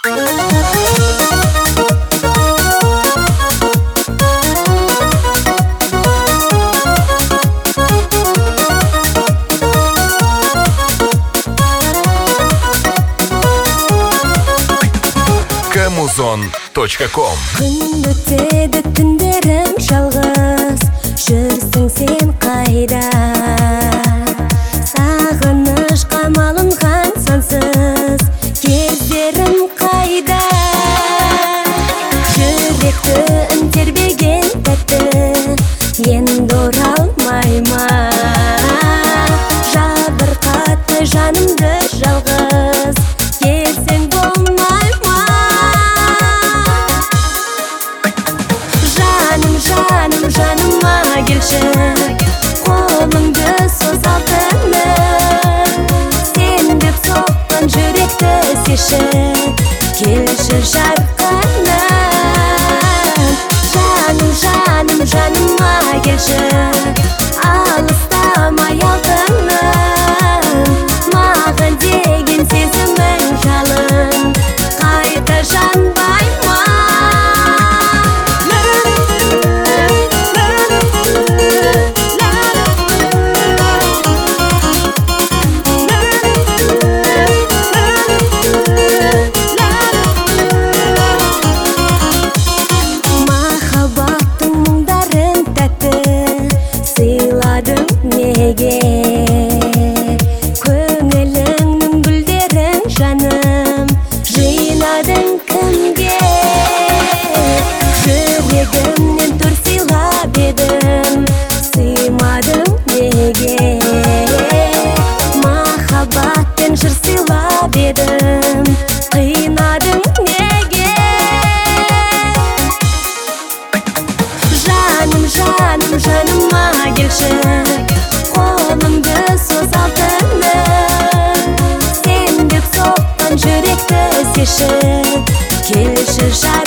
Kamuzon.com. Күн өтеді түндерім жалғыз, жүрсің сен қайда? Сағыныш қамалынған сансыз кездерім қайда? Жүректі тербеген тәтті енді оралмай ма? Жабырқатты жанымды жалғыз кезің болмай ма? Жаныма келші, қолыңды соз алтыным, сен деп соққан жүректі сеші, келші жарқыным. Жаныма келші, алыстамай алтыным, маған деген сезімің жалын қайта жанбай ма? Көңіліңнің гүлдерін жаным жинадың кімге? Жүрегімнен түр сыйлап едім, сыймадың неге? Махаббатпен жыр сыйлап едім, қинадың неге? Жаныма келші, қолымды соз алтыным, сен деп соққан жүректі сеші, келші